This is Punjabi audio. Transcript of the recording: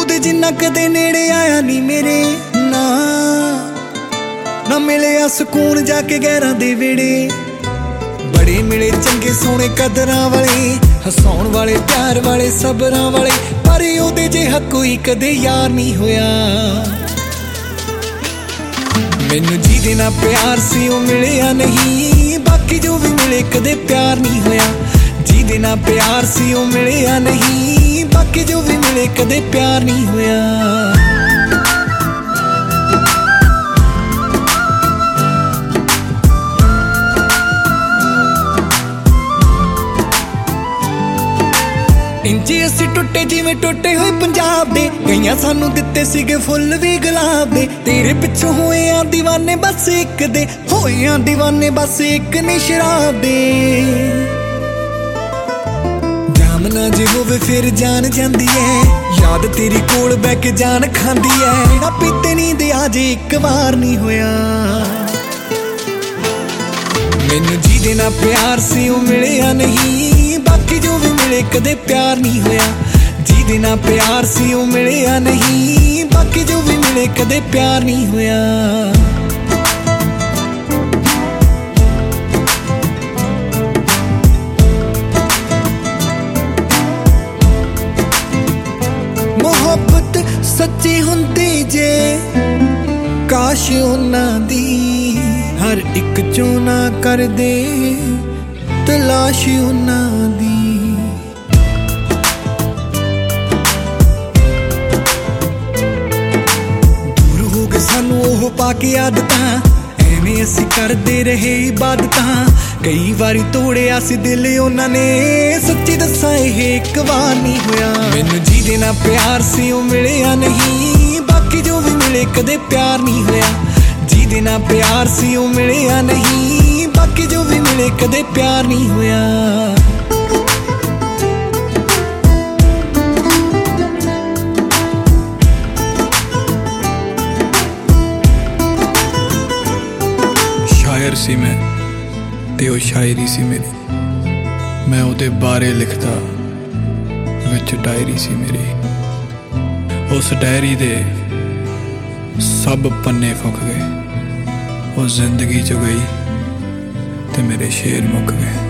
ਉਹਦੇ ਜਿੰਨਾ ਕਦੇ ਨੇੜੇ ਆਇਆ ਨਹੀਂ ਮੇਰੇ ਨਾ ਮਿਲਿਆ ਸਕੂਨ ਜਾ ਕੇ ਗਹਿਰਾਂ ਦੇ ਵਿਹੜੇ। ਬੜੇ ਮਿਲੇ ਚੰਗੇ ਸੋਹਣੇ ਕਦਰਾਂ ਵਾਲੇ, ਹਸਾਉਣ ਵਾਲੇ, ਪਿਆਰ ਵਾਲੇ, ਸਬਰਾਂ ਵਾਲੇ, ਪਰ ਉਹਦੇ ਜਿਹਾ ਕੋਈ ਕਦੇ ਯਾਰ ਨਹੀਂ ਹੋਇਆ। ਮੈਨੂੰ ਜਿਹਦੇ ਨਾਲ ਪਿਆਰ ਸੀ ਉਹ ਮਿਲਿਆ ਨਹੀਂ, ਬਾਕੀ ਜੋ ਵੀ ਮਿਲੇ ਕਦੇ ਪਿਆਰ ਨਹੀਂ ਹੋਇਆ। ਜਿਹਦੇ ਨਾਲ ਪਿਆਰ ਸੀ ਉਹ ਮਿਲਿਆ ਨਹੀਂ, ਬਾਕੀ ਜੋ ਵੀ ਮਿਲੇ ਕਦੇ ਪਿਆਰ ਨਹੀਂ ਹੋਇਆ। ਇੰਝੇ ਅਸੀਂ ਟੁੱਟੇ ਜਿਵੇਂ ਟੁੱਟੇ ਹੋਏ ਪੰਜਾਬ ਦੇ, ਕਈਆਂ ਸਾਨੂੰ ਦਿੱਤੇ ਸੀਗੇ ਫੁੱਲ ਵੀ ਗੁਲਾਬ ਦੇ। ਤੇਰੇ ਪਿੱਛੋਂ ਹੋਏ ਆ دیਵਾਨੇ ਬਸ ਇੱਕ ਦੇ, ਹੋਏ ਆ دیਵਾਨੇ ਬਸ ਇੱਕ ਨੇ ਸ਼ਰਾਬ ਦੇ। ਜਾਮ ਨਾ ਜੇ ਹੋਵੇ ਫਿਰ ਜਾਨ ਜਾਂਦੀ ਐ, ਯਾਦ ਤੇਰੀ ਕੋਲ ਬਹਿ ਕੇ ਜਾਨ ਖਾਂਦੀ ਐ। ਨਾ ਪੀਤੇ ਨੀਂਦ ਆ ਜੇ ਇੱਕ ਵਾਰ ਨਹੀਂ ਹੋਇਆ। ਮੈਨੂੰ ਜਿਹਦੇ ਨਾਲ ਪਿਆਰ ਸੀ ਉਹ ਮਿਲਿਆ ਨਹੀਂ, ਬਾਕੀ ਜੋ ਵੀ ਮਿਲੇ ਕਦੇ ਪਿਆਰ ਨਹੀਂ ਹੋਇਆ। ਜਿਹਦੇ ਨਾਲ ਪਿਆਰ ਸੀ ਉਹ ਮਿਲਿਆ ਨਹੀਂ, ਬਾਕੀ ਜੋ ਵੀ ਮਿਲੇ ਕਦੇ ਪਿਆਰ ਨਹੀਂ ਹੋਇਆ। ਮੁਹੱਬਤ ਸੱਚੀ ਹੁੰਦੀ ਜੇ ਕਾਸ਼ ਉਹਨਾਂ ਦੀ, ਹਰ ਇੱਕ ਚੋਂ ਨਾ ਕਰਦੇ ਤਲਾਸ਼ ਉਹਨਾਂ ਦੀ। ਦੂਰ ਹੋ ਗਏ ਸਾਨੂੰ ਉਹ ਪਾ ਕੇ ਆਦਤਾਂ, ਐਵੇਂ ਅਸੀਂ ਕਰਦੇ ਰਹੇ ਇਬਾਦਤਾਂ। ਕਈ ਵਾਰੀ ਤੋੜਿਆ ਸੀ ਦਿਲ ਉਹਨਾਂ ਨੇ, ਸੱਚੀ ਦੱਸਾਂ ਇਹ ਇੱਕ ਵਾਰ ਨਹੀਂ ਹੋਇਆ। ਮੈਨੂੰ ਜਿਹਦੇ ਨਾਲ ਪਿਆਰ ਸੀ ਉਹ ਮਿਲਿਆ ਨਹੀਂ, ਬਾਕੀ ਜੋ ਵੀ ਮਿਲੇ ਕਦੇ ਪਿਆਰ ਨਹੀਂ ਹੋਇਆ। ਜਿਹਦੇ ਨਾਲ ਪਿਆਰ ਸੀ ਉਹ ਮਿਲਿਆ ਨਹੀਂ, ਬਾਕੀ ਜੋ ਵੀ ਮਿਲੇ ਕਦੇ ਪਿਆਰ ਨਹੀਂ ਹੋਇਆ। ਸ਼ਾਇਰ ਸੀ ਮੈਂ ਤੇ ਉਹ ਸ਼ਾਇਰੀ ਸੀ ਮੇਰੀ, ਮੈਂ ਉਹਦੇ ਬਾਰੇ ਲਿਖਦਾ, ਵਿੱਚ ਡਾਇਰੀ ਸੀ ਮੇਰੀ। ਉਸ ਡਾਇਰੀ ਦੇ ਸਭ ਪੰਨੇ ਫੁੱਕ ਗਏ, ਉਹ ਜ਼ਿੰਦਗੀ ਚ ਗਈ ਤੇ ਮੇਰੇ ਸ਼ੇਰ ਮੁੱਕ ਗਏ।